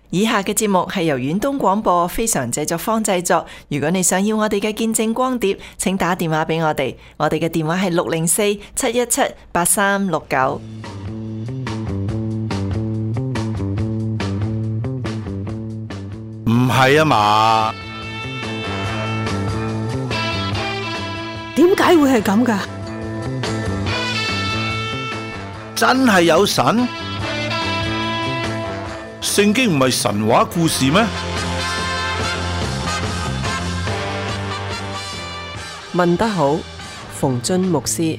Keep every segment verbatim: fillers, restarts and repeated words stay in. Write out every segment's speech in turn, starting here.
以下嘅節目係由遠東廣播非常製作坊製作。如果你想要我哋嘅見證光碟，請打電話俾我哋。我哋嘅電話係六零四七一七八三六九。 唔係啊嘛？ 點解會係咁㗎？ 真係有神？聖經唔係神話故事咩？ 問得好，馮津牧師。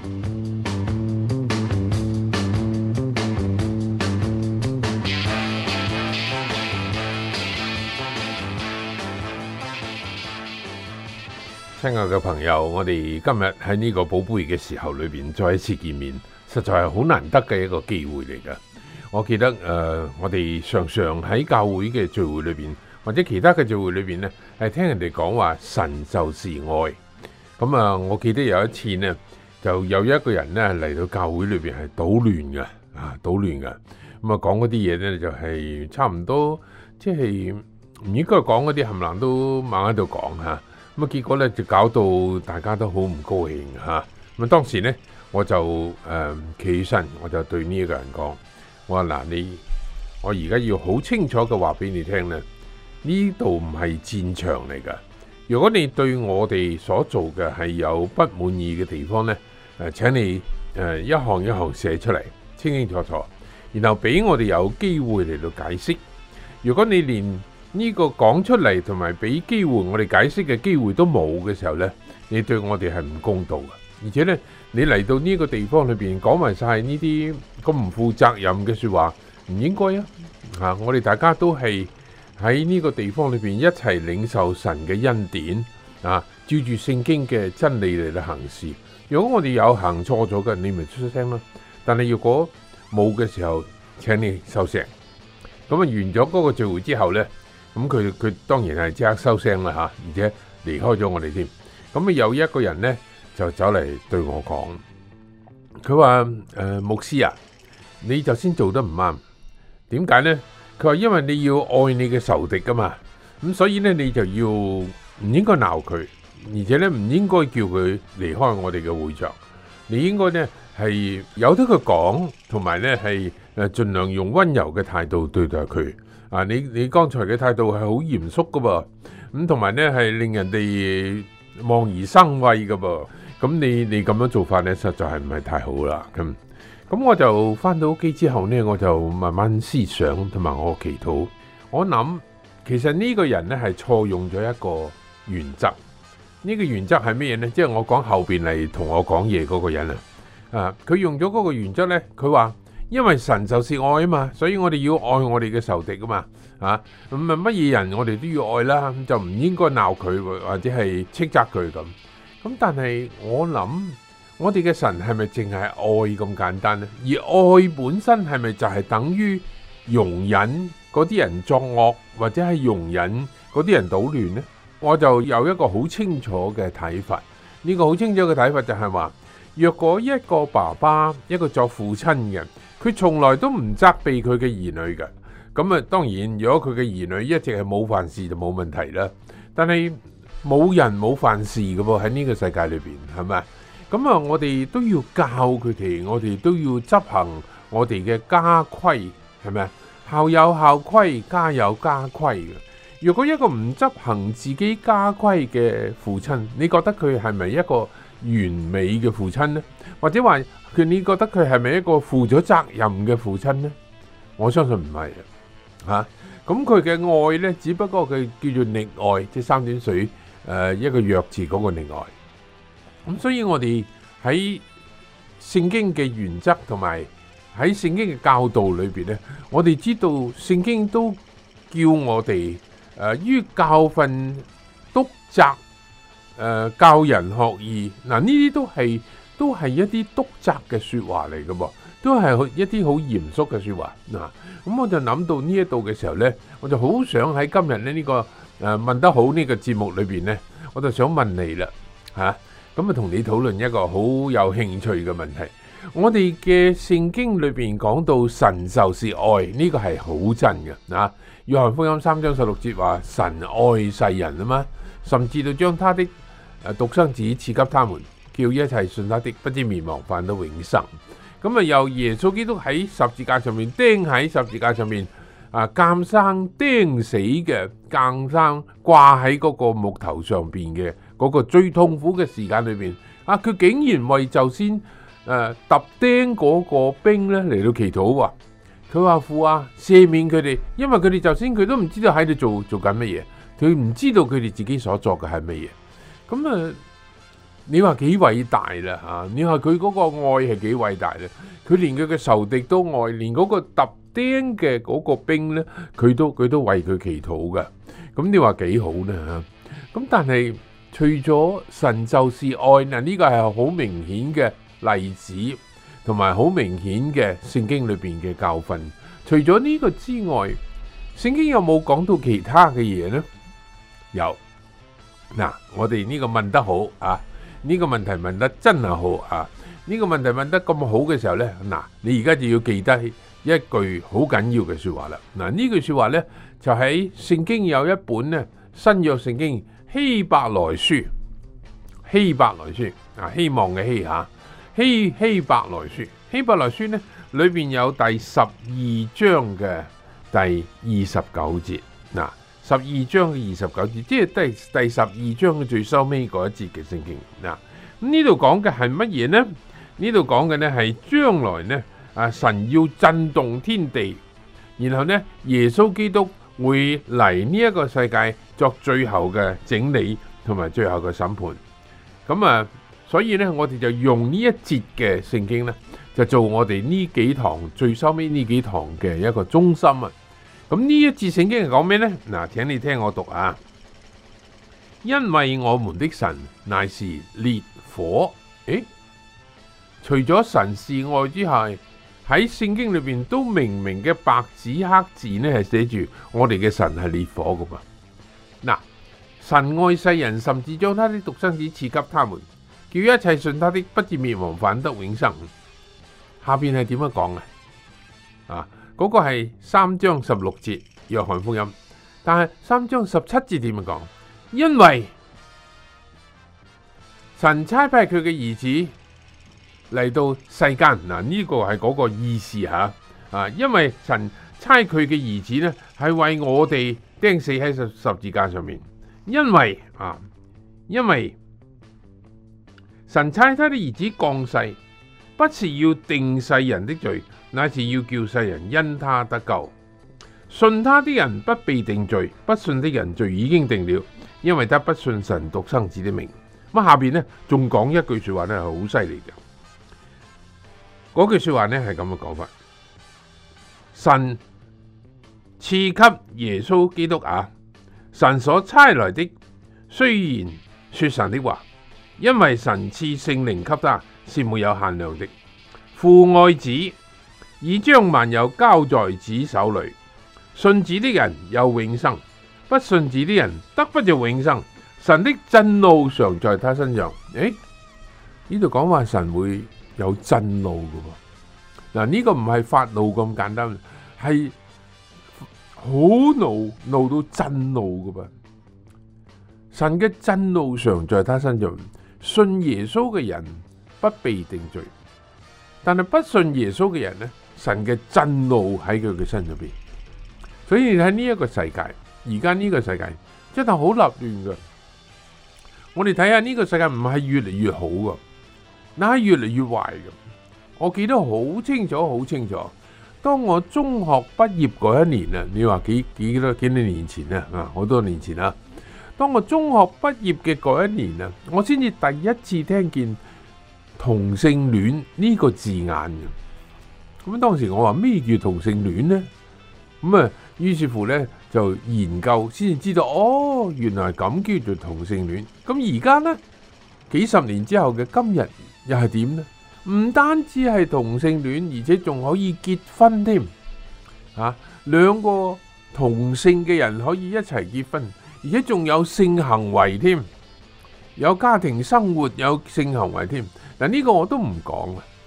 親愛嘅朋友，我哋今日喺呢個寶貝嘅時候裏邊再一次見面，實在係好難得嘅一個機會嚟㗎。我記得誒、呃，我哋常常喺教會嘅聚會裏邊，或者其他嘅聚會裏邊呢，係聽人哋講話神就是愛。咁啊，我記得有一次呢，就有一個人呢嚟到教會裏邊係搗亂嘅，啊搗亂嘅。咁啊講嗰啲嘢呢，就係、是、差唔多，即係唔應該講嗰啲冚唪唥都猛喺度講嚇。咁啊結果呢，就搞到大家都好唔高興嚇。咁啊當時呢，我就誒企、呃、起身，我就對呢一個人講。我話嗱，你我而家要好清楚嘅話俾你聽咧，呢度唔係戰場嚟噶。如果你對我哋所做嘅係有不滿意嘅地方呢，誒，請你誒一項一項寫出嚟，清清楚楚，然後俾我哋有機會嚟到解釋。如果你連呢個講出嚟同埋俾機會我哋解釋嘅機會都冇嘅時候呢，你對我哋係唔公道嘅。而且呢，你嚟到呢個地方裏邊講埋晒呢啲咁唔負責任嘅說話，唔應該啊！啊，我哋大家都係喺呢個地方裏邊一齊領受神嘅恩典啊，照住聖經嘅真理嚟到行事。如果我哋有行錯咗嘅，你咪出聲咯。但係如果冇嘅時候，請你收聲。咁啊，完咗嗰個聚會之後呢，咁佢佢當然係即刻收聲啦吓，而且離開咗我哋添。咁啊，有一個人呢，就走嚟對我講，佢話誒牧師啊，你就先做得唔啱，點解呢？佢話因為你要愛你嘅仇敵噶嘛，咁所以呢，你就要唔應該鬧佢，而且呢，唔應該叫佢離開我哋嘅會場，你應該呢係由得佢講，同埋呢係誒盡量用溫柔嘅態度對待佢。啊，你你剛才嘅態度係好嚴肅噶噃，咁同埋呢係令人哋望而生畏噶噃。咁你你咁樣做法呢，實在係唔係太好啦。咁咁我就翻到屋企之後呢，我就慢慢思想同埋我祈禱。我諗其實呢個人呢係錯用咗一個原則。呢個原則係咩嘢呢？即係我講後邊嚟同我講嘢嗰個人啊，啊，佢用咗嗰個原則呢，佢話因為神就是愛啊嘛，所以我哋要愛我哋嘅仇敵啊嘛。啊，咁啊乜嘢人我哋都要愛啦，就唔應該鬧佢或者係斥責佢咁。咁但係我諗，我哋嘅神係咪淨係愛咁簡單呢？而愛本身係咪就係等於容忍嗰啲人作惡，或者係容忍嗰啲人搗亂呢？我就有一個好清楚嘅睇法。呢個好清楚嘅睇法就係話，若果一個爸爸，一個作父親嘅，佢從來都唔責備佢嘅兒女嘅，咁啊當然，如果佢嘅兒女一直係冇犯事就冇問題啦。但係冇人冇犯事嘅噃，喺呢個世界裏邊，係咪？咁啊，我哋都要教佢哋，我哋都要執行我哋嘅家規，係咪？校有校規，家有家規嘅。如果一個唔執行自己家規嘅父親，你覺得佢係咪一個完美嘅父親呢？或者話佢，你覺得佢係咪一個負咗責任嘅父親呢？我相信唔係啊。吓，咁佢嘅愛呢，只不過佢叫做溺愛，即係三點水。誒、呃，一個弱字嗰個溺愛，咁所以我哋喺聖經嘅原則同埋喺聖經嘅教導裏邊呢，我哋知道聖經都叫我哋誒於教訓、督責、誒、呃、教人學義，嗱呢啲都係都係一啲督責嘅說話嚟嘅噃，都係一啲好嚴肅嘅說話。嗱，咁我就諗到呢一度嘅時候呢，我就好想喺今日呢呢個。誒，問得好呢個節目裏邊呢，我就想問你啦，吓，咁啊同你討論一個好有興趣嘅問題。 我哋嘅聖經裏邊講到神就是愛，呢、這個係好真嘅啊。約翰福音三章十六節話神愛世人啊嘛，甚至到將他的誒獨生子賜給他們，叫一切信他的不知滅亡，反得永生。咁啊，由耶穌基督喺十字架上面釘喺十字架上面啊，監生釘死嘅，監生掛喺嗰個木頭上邊嘅嗰個最痛苦嘅時間裏邊啊，佢竟然為就先誒揼釘嗰個兵咧嚟到祈禱喎。佢話父啊，赦免佢哋，因為佢哋就先佢都唔知道喺度做做緊乜嘢，佢唔知道佢哋自己所作嘅係乜嘢。咁啊，你話幾偉大啦嚇？你話佢嗰個愛係幾偉大咧？佢連佢嘅仇敵都愛，連嗰個揼釘嘅嗰個兵咧，佢都佢都為佢祈禱嘅。咁你話幾好咧嚇？咁但係除咗神就是愛嗱，呢個係好明顯嘅例子。同埋好明顯嘅聖經裏邊嘅教訓。除咗呢個之外，聖經有冇講到其他嘅嘢呢？有。嗱，我哋呢個問得好啊，呢個問題問得真係好啊，呢個問題問得咁好嘅時候呢，嗱，你而家就要記得一句好緊要嘅說話啦。嗱，呢句說話呢，就喺聖經有一本呢新約聖經希伯來書，希伯來書啊，希望嘅希吓。希希伯來書，希伯來書呢裏邊有第十二章嘅第二十九節，嗱，十二章嘅二十九節，即係第第十二章嘅最收尾嗰一節嘅聖經。嗱，咁呢度講嘅係乜嘢呢？呢度講嘅呢係將來呢啊神要震動天地，然後呢耶穌基督會嚟呢一個世界作最後嘅整理同埋最後嘅審判。咁啊。所以咧，我哋就用呢一節嘅聖經咧，就做我哋呢幾堂最收尾呢幾堂嘅一個中心啊。咁呢一節聖經係講咩呢？嗱，請你聽我讀啊。因為我們的神乃是烈火，誒，除咗神是愛之下，喺聖經裏邊都明明嘅白紙黑字呢係寫住我哋嘅神係烈火噶嘛。嗱，神愛世人，甚至將他的獨生子賜給他們，叫一切信他的不至滅亡，反得永生。下邊係點樣講啊？啊，嗰個係三章十六節約翰福音，但係三章十七節點樣講？因為神差派佢嘅兒子嚟到世間，嗱，呢個係嗰個意思吓啊！因為神差佢嘅兒子呢，係為我哋釘死喺十十字架上面。因為啊，因為神差他的兒子降世，不是要定世人的罪，乃是要叫世人因他得救。信他的人不被定罪，不信的人罪已經定了，因為他不信神獨生子的名。咁下邊呢，仲講一句說話呢，係好犀利嘅。嗰句說話呢係咁嘅講法：神賜給耶穌基督啊，神所差來的，雖然說神的話。因為神賜聖靈給他是沒有限量的，父愛子，已將萬有交在子手裏。信子的人有永生，不信子的人得不着永生。神的震怒常在他身上。誒，呢度講話神會有震怒嘅喎。嗱，呢個唔係發怒咁簡單，係好怒，怒到震怒嘅噃。神嘅震怒常在他身上。信耶穌嘅人不被定罪，但係不信耶穌嘅人呢，神嘅震怒喺佢嘅身上邊。所以喺呢一個世界，而家呢個世界真係好立亂噶。我哋睇下呢個世界唔係越嚟越好噶，嗱，係越嚟越壞噶。我記得好清楚，好清楚。當我中學畢業嗰一年啊，你話幾幾多幾多年前啊？啊，好多年前啊。當我中學畢業嘅嗰一年啊，我先至第一次聽見同性戀呢個字眼嘅。咁當時我話咩叫同性戀呢？咁啊，於是乎呢就研究，先至知道哦，原來咁叫做同性戀。咁而家呢，幾十年之後嘅今日又係點呢？唔單止係同性戀，而且仲可以結婚添。啊，兩個同性嘅人可以一齊結婚。而且仲有性行為添，有家庭生活，有性行為添。嗱，呢個我都唔講啦。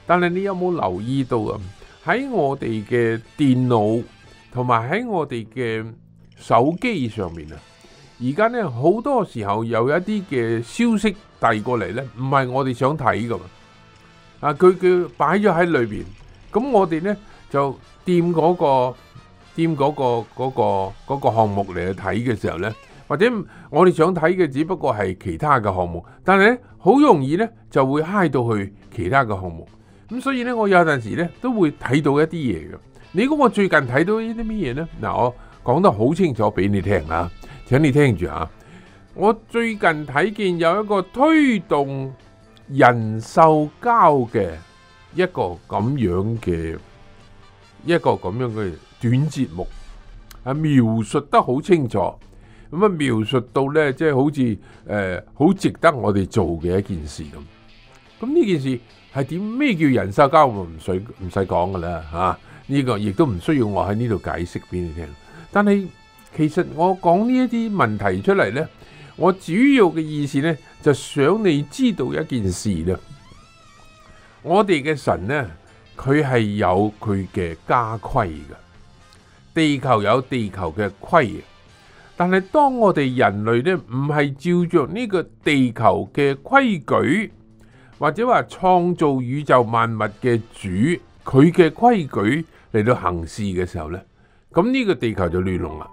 但係你有冇留意到啊？喺我哋嘅電腦同埋喺我哋嘅手機上面啊，而家呢好多時候有一啲嘅消息遞過嚟呢，唔係我哋想睇噶嘛。啊，佢佢擺咗喺裏邊，咁我哋呢就掂嗰個掂嗰個嗰個嗰個項目嚟去睇嘅時候呢，或者我哋想睇嘅只不過係其他嘅項目，但係呢好容易呢就會嗨到去其他嘅項目。咁所以咧，我有陣時咧都會睇到一啲嘢嘅。你估我最近睇到呢啲乜嘢咧？嗱，我講得好清楚俾你聽啊，請你聽住啊。我最近睇見有一個推動人獸交嘅一個咁樣嘅一個咁樣嘅短節目啊，描述得好清楚。咁啊，描述到咧，即係好似誒好值得我哋做嘅一件事咁。咁呢件事係點？咩叫人獸交？唔使唔使講噶啦嚇，呢個亦都唔需要我喺呢度解釋俾你聽。但係其實我講呢一啲問題出嚟呢，我主要嘅意思呢，就想你知道一件事啦。我哋嘅神呢，佢係有佢嘅家規嘅，地球有地球嘅規。但係當我哋人類呢，唔係照着呢個地球嘅規矩，或者話創造宇宙萬物嘅主，佢嘅規矩嚟到行事嘅時候呢，咁呢個地球就亂龍啦。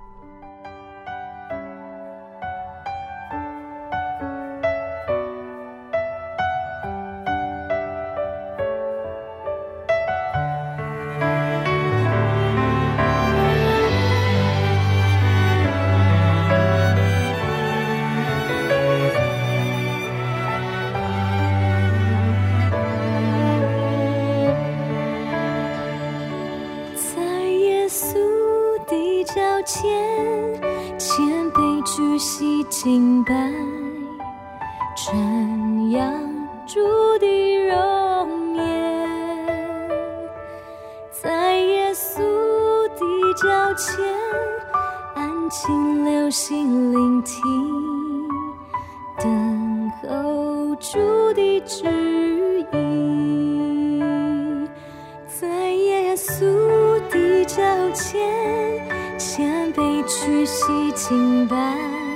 敬拜瞻仰主的容颜，在耶稣的脚前安静留心聆听，等候主的旨意，在耶稣的脚前谦卑屈膝敬拜，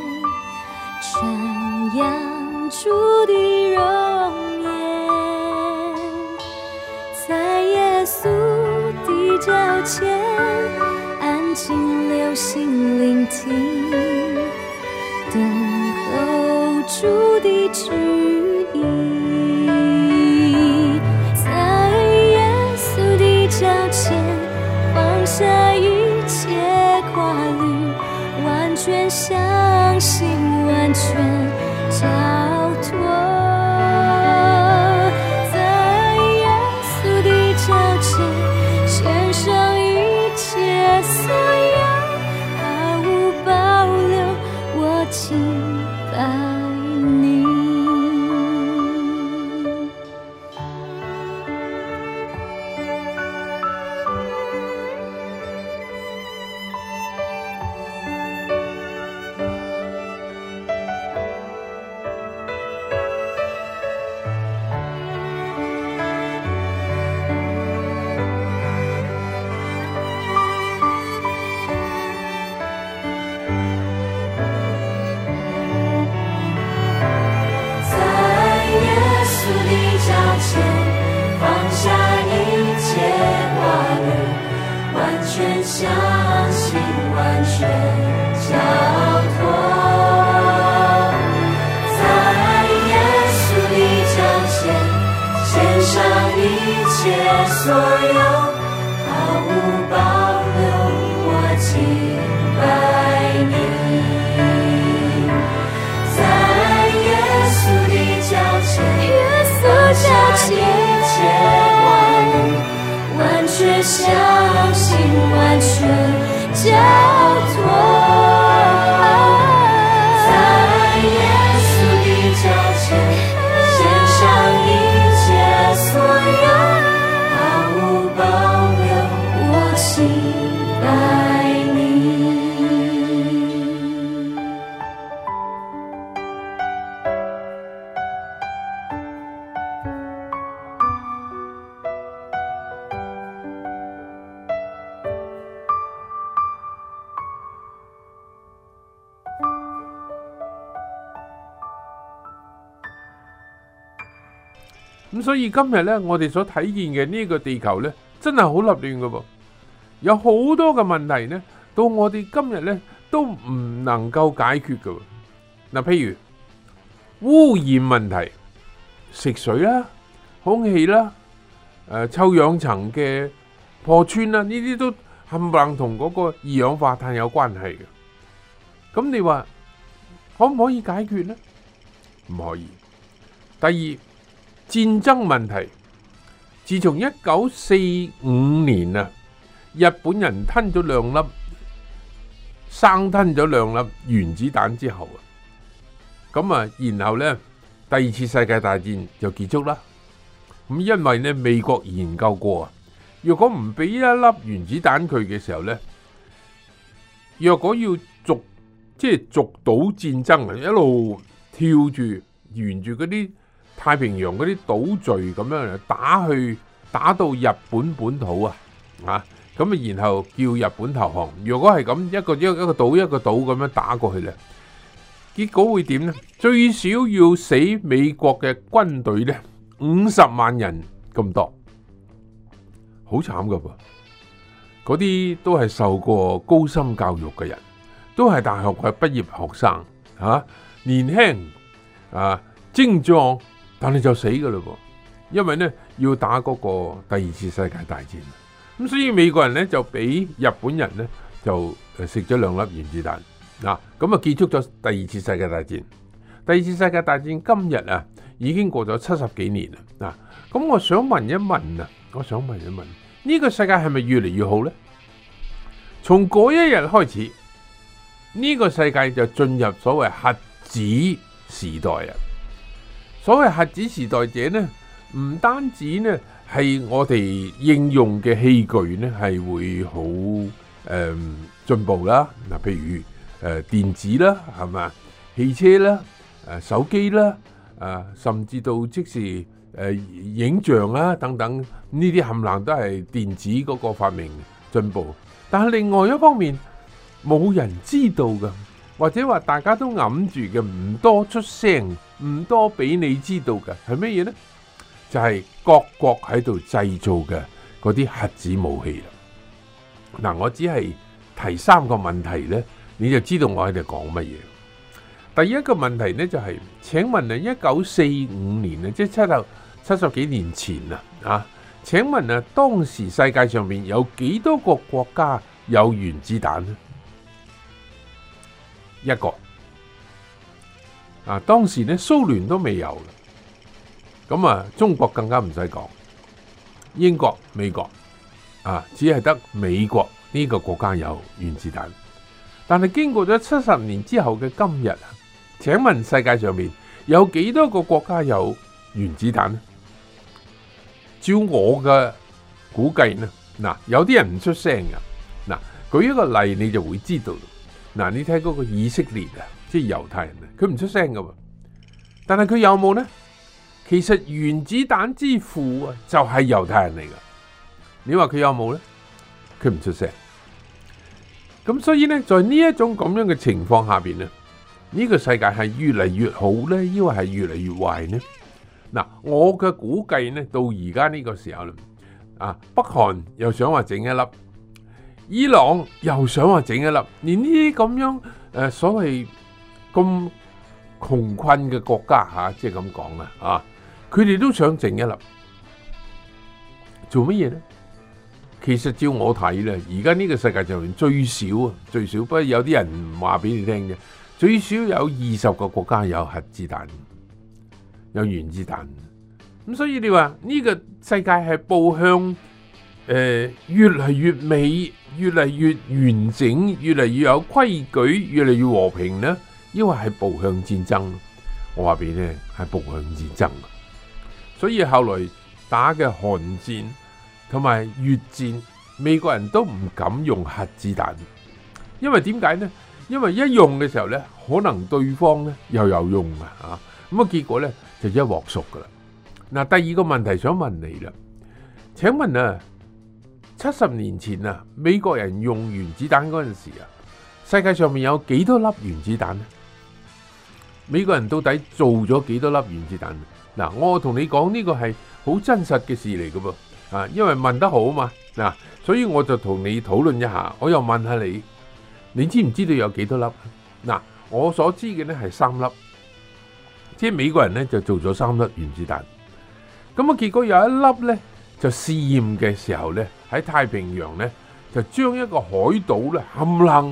瞻仰主的容颜，在耶稣的脚前安静留心聆听，等候主的旨意，在耶稣的脚前放下一切挂虑，完全相信，完全交托，在耶稣的脚前献上一切所有，毫无保留，我敬拜你。所有毫无保留，我敬拜你，在耶穌的腳前，放下一切掛慮，完全相信，完全交託，在耶穌的腳前獻上一切所有，保留我敬拜你。 咁所以今日呢，我哋所睇見嘅呢個地球呢，真係好立亂㗎噃，有好多嘅問題呢，到我哋今日呢都唔能夠解決㗎。嗱，譬如污染問題、食水啦、空氣啦、誒臭氧層嘅破穿啦，呢啲都冚唪唥同嗰個二氧化碳有關係嘅。咁你話可唔可以解決呢？唔可以。第二，戰爭問題，自從一九四五年啊，日本人吞咗兩粒生吞咗兩粒原子彈之後啊，咁啊，然後呢，第二次世界大戰就結束啦。咁因為呢，美國研究過啊，若果唔俾一粒原子彈佢嘅時候呢，若果要逐即係逐島戰爭啊，一路跳住沿住嗰啲太平洋嗰啲島嶼咁樣打去，打到日本本土啊，啊，咁啊，然後叫日本投降。如果係咁一個一個一個島一個島咁樣打過去咧，結果會點呢？最少要死美國嘅軍隊咧五十萬人咁多，好慘噶噃！嗰啲都係受過高深教育嘅人，都係大學嘅畢業學生，吓、啊、年輕啊精壯。但係就死噶嘞噃，因為呢要打嗰個第二次世界大戰，咁所以美國人呢就俾日本人呢就食咗兩粒原子彈，嗱咁啊結束咗第二次世界大戰。第二次世界大戰今日啊已經過咗七十幾年啦，嗱咁我想問一問啊，我想問一問呢個世界係咪越嚟越好呢？從嗰一日開始，呢個世界就進入所謂核子時代啊！所謂核子時代者呢，唔單止呢係我哋應用嘅器具呢係會好誒進步啦，嗱譬如誒、呃、電子啦，係嘛，汽車啦，誒、呃、手機啦，啊、呃、甚至到即時誒、呃、影像啦等等，呢啲冚唪唥都係電子嗰個發明進步。但係另外一方面，冇人知道㗎。或者話大家都揞住嘅，唔多出聲，唔多俾你知道嘅係咩嘢呢？就係、是、各國喺度製造嘅嗰啲核子武器啦。嗱，我只係提三個問題呢，你就知道我喺度講乜嘢。第一個問題呢就係、是，請問啊，一九四五年啊，即係七十七十幾年前啊，啊，請問啊，當時世界上面有幾多個國家有原子彈呢？一個啊，當時咧蘇聯都未有，咁啊中國更加唔使講，英國、美國啊，只係得美國呢個國家有原子彈。但係經過咗七十年之後嘅今日，請問世界上面有幾多個國家有原子彈呢？照我嘅估計呢，嗱，有啲人唔出聲㗎。嗱，舉一個例你就會知道。嗱，你睇嗰個以色列啊，即係猶太人啊，佢唔出聲噶喎，但係佢有冇呢？其實原子彈之父啊，就係猶太人嚟噶。你話佢有冇呢？佢唔出聲。咁所以呢，在呢一種咁樣嘅情況下邊呢，呢個世界係越嚟越好呢，抑或係越嚟越壞呢？嗱，我嘅估計呢，到而家呢個時候啦，啊，北韓又想話整一粒。伊朗又想話整一粒，連呢啲咁樣誒、呃、所謂咁窮困嘅國家吓，即係咁講啦，啊，佢哋都想整一粒，做乜嘢咧？其實照我睇咧，而家呢個世界上面最少啊，最少，不過有啲人唔話俾你聽嘅，最少有二十個國家有核子彈，有原子彈。咁所以你話呢個世界係步向誒、呃、越嚟越美，越嚟越完整，越嚟越有規矩，越嚟越和平呢？抑或係步向戰爭？我話俾你聽，係步向戰爭。所以後來打嘅韓戰同埋越戰，美國人都唔敢用核子彈，因為點解呢？因為一用嘅時候呢，可能對方呢又有用啊！咁啊，結果呢就一鑊熟噶啦。嗱，第二個問題想問你啦，請問啊？七十年前啊，美國人用原子彈嗰陣時啊，世界上面有幾多粒原子彈呢？美國人到底做咗幾多粒原子彈？ 嗱，我同你講呢個係好真實嘅事嚟嘅噃，啊，因為問得好嘛，嗱，所以我就同你討論一下，我又問下你，你知唔知道有幾多粒？嗱，我所知嘅呢係三粒，即係美國人呢就做咗三粒原子彈，咁啊結果有一粒呢就試驗嘅時候呢，喺太平洋呢就將一個海島呢冚唪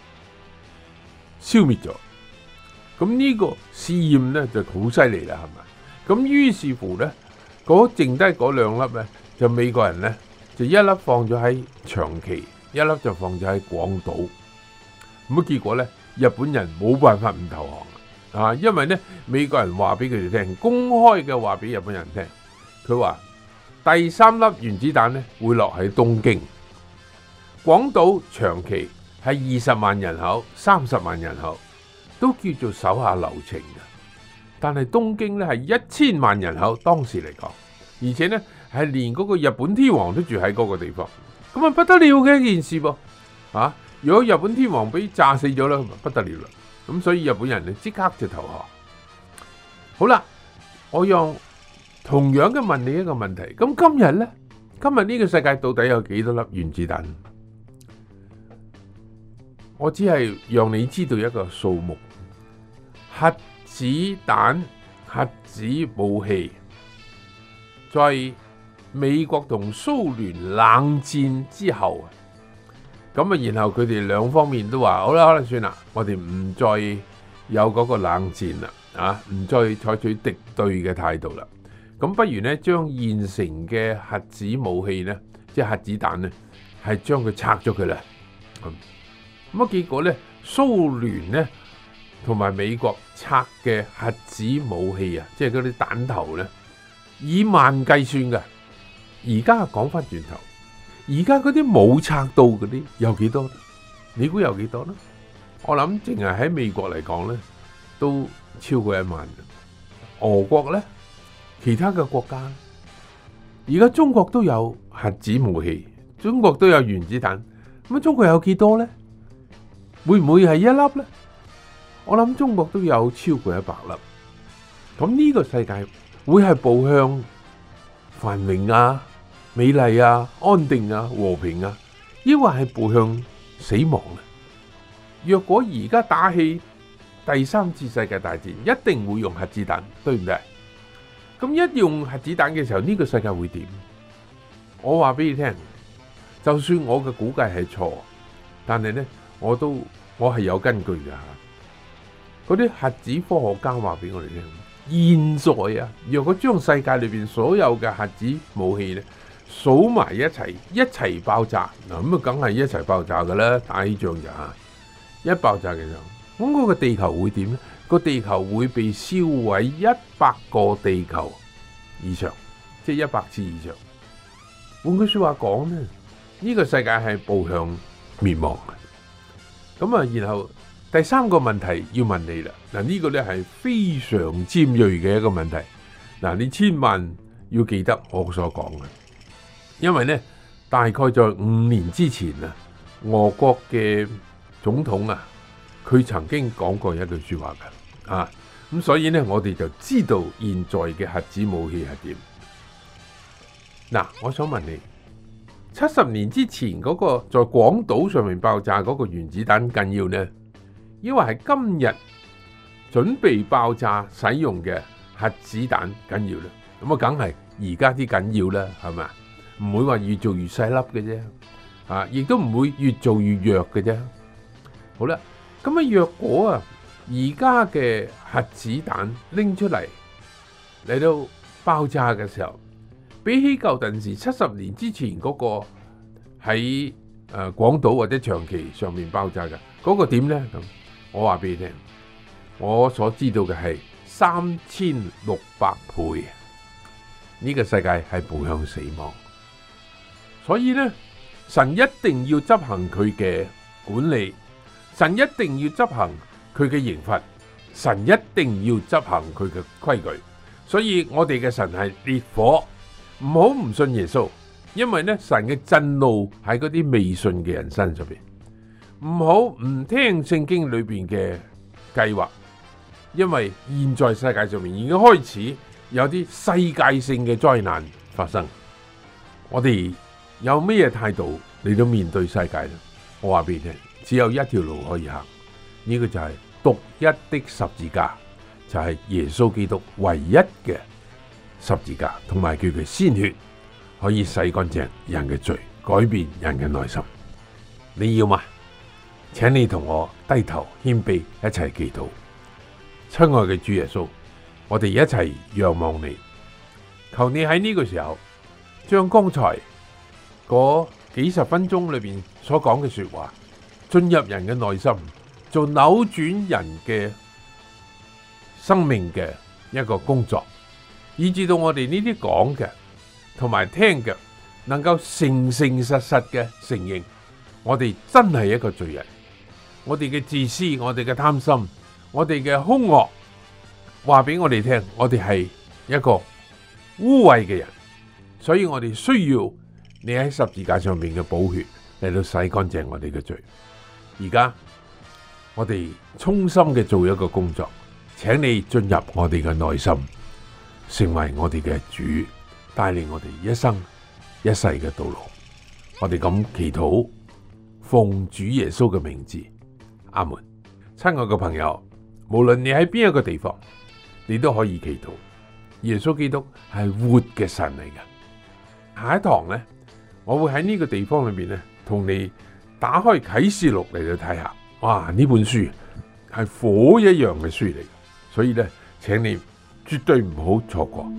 消滅咗，咁呢個試驗呢就好犀利啦，係咪？咁於是乎呢，嗰剩低嗰兩粒呢，就美國人呢，就一粒放咗喺長崎，一粒就放咗喺廣島。咁啊結果呢，日本人冇辦法唔投降啊，因為呢，美國人話俾佢哋聽，公開嘅話俾日本人聽，佢話第三粒原子彈呢會落喺東京，廣島、長崎係二十萬人口、三十萬人口，都叫做手下留情嘅。但係東京咧係一千萬人口，當時嚟講，而且咧係連嗰個日本天皇都住喺嗰個地方，咁啊不得了嘅一件事噃，啊！如果日本天皇俾炸死咗啦，不得了啦，咁所以日本人咧即刻就投降。好啦，我用同樣嘅問你一個問題，咁今日咧，今日呢個世界到底有幾多粒原子彈？我只係讓你知道一個數目，核子彈、核子武器，在美國同蘇聯冷戰之後，咁啊，然後佢哋兩方面都話好啦，可能算啦，我哋唔再有嗰個冷戰啦，啊，唔再採取敵對嘅態度啦。咁不如呢，將現成嘅核子武器呢，即係核子彈呢，係將佢拆咗佢啦。咁咁啊，結果呢，蘇聯呢，同埋美國拆嘅核子武器啊，即係嗰啲彈頭咧，以萬計算嘅。而家講翻轉頭，而家嗰啲冇拆到嗰啲有幾多？你估有幾多呢？我諗淨係喺美國嚟講咧，都超過一萬。俄國咧，其他嘅國家，而家中國都有核子武器，中國都有原子彈。咁啊，中國有幾多咧？會唔會係一粒咧？我諗中國都有超過一百粒，咁呢個世界會係步向繁榮啊、美麗啊、安定啊、和平啊，抑或係步向死亡咧？若果而家打起第三次世界大戰，一定會用核子彈，對唔對？咁一用核子彈嘅時候，呢個世界會點？我話俾你聽，就算我嘅估計係錯，但係呢，我都我係有根據嘅。嗰啲核子科學家話俾我哋聽，現在啊，若果將世界裏邊所有嘅核子武器咧數埋一齊，一齊爆炸，嗱咁啊，梗係一齊爆炸噶啦，打起仗就吓，一爆炸嘅時候，咁嗰個地球會點咧？個地球會被燒毀一百個地球以上，即係一百次以上。換句說話講咧，呢個世界係步向滅亡嘅。咁啊，然後。第三個問題要問你啦，嗱、這、呢個咧係非常尖銳嘅一個問題，嗱你千萬要記得我所講嘅，因為呢大概在五年之前啊，俄國嘅總統啊，佢曾經講過一句說話嘅，啊咁所以呢我哋就知道現在嘅核子武器係點。嗱，我想問你，七十年之前嗰個在廣島上面爆炸嗰個原子彈緊要呢？因為係今日準備爆炸使用嘅核子彈緊要啦，咁啊梗係而家啲緊要啦，係咪？唔會話越做越細粒嘅啫，啊，亦都唔會越做越弱嘅啫。好啦，咁啊若果啊而家嘅核子彈拎出嚟嚟到爆炸嘅時候，比起舊陣時七十年之前嗰個喺誒廣島或者長崎上面爆炸嘅嗰個點咧咁？我話俾你聽，我所知道嘅係三千六百倍，呢個世界係步向死亡，所以呢，神一定要執行佢嘅管理，神一定要執行佢嘅刑罰，神一定要執行佢嘅規矩，所以我哋嘅神係烈火，唔好唔信耶穌，因為呢神嘅震怒喺嗰啲未信嘅人身上邊。唔好唔聽聖經裏邊嘅計劃，因為現在世界上面已經開始有啲世界性嘅災難發生，我哋有咩態度嚟到面對世界呢？我話俾你聽，只有一條路可以行，呢個就係獨一的十字架，就係耶穌基督唯一嘅十字架，同埋叫佢鮮血可以洗乾淨人嘅罪，改變人嘅內心。你要嗎？請你同我低頭謙卑一齊祈禱。親愛嘅主耶穌，我哋一齊仰望你，求你喺呢個時候將剛才嗰幾十分鐘裏邊所講嘅說話進入人嘅內心，做扭轉人嘅生命嘅一個工作，以至到我哋呢啲講嘅同埋聽嘅能夠誠誠實實嘅承認我哋真係一個罪人，我哋嘅自私，我哋嘅貪心，我哋嘅兇惡，話俾我哋聽，我哋係一個污穢嘅人，所以我哋需要你喺十字架上面嘅寶血嚟到洗乾淨我哋嘅罪。而家我哋衷心嘅做一個工作，請你進入我哋嘅內心，成為我哋嘅主，帶領我哋一生一世嘅道路。我哋咁祈禱，奉主耶穌嘅名字，阿門。親愛嘅朋友，無論你喺邊一個地方，你都可以祈禱。耶穌基督係活嘅神嚟嘅。下一堂呢，我會喺呢個地方裏面呢，同你打開啟示錄嚟到睇下。哇！呢本書係火一樣嘅書嚟，所以呢，請你絕對唔好錯過。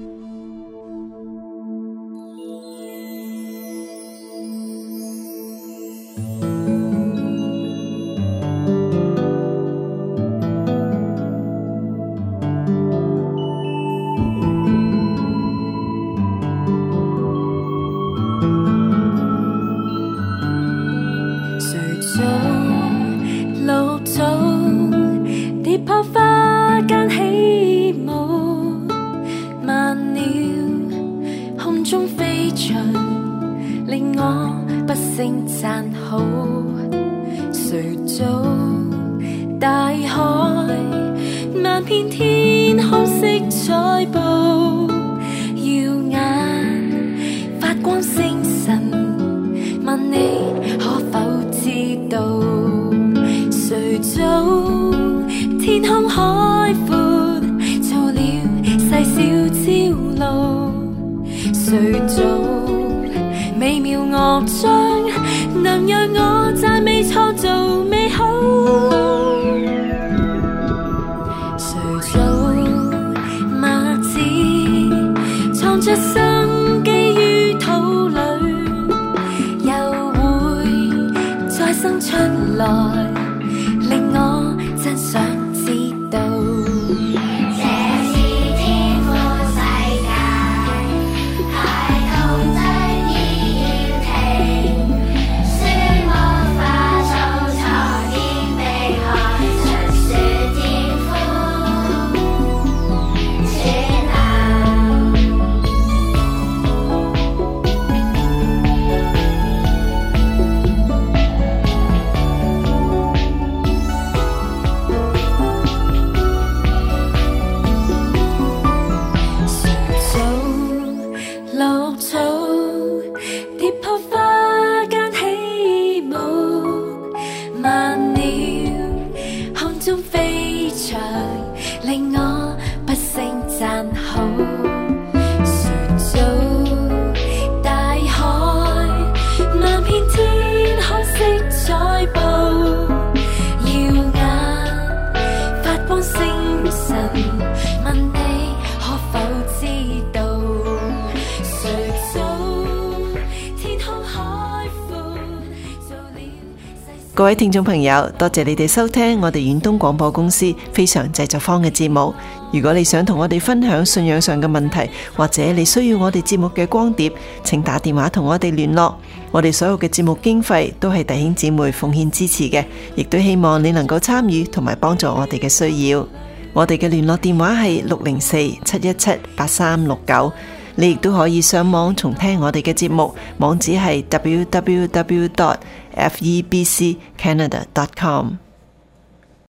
各位聽眾朋友，多謝你哋收聽我哋遠東廣播公司非常製作坊嘅節目。如果你想同我哋分享信仰上嘅問題，或者你需要我哋節目嘅光碟，請打電話同我哋聯絡。我哋所有嘅節目經費都係弟兄姊妹奉獻支持嘅，亦都希望你能夠參與同埋幫助我哋嘅需要。我哋嘅聯絡電話係六零四七一七八三六九。你亦都可以上網重聽我哋嘅節目，網址係 w w w dot f e b c canada dot com。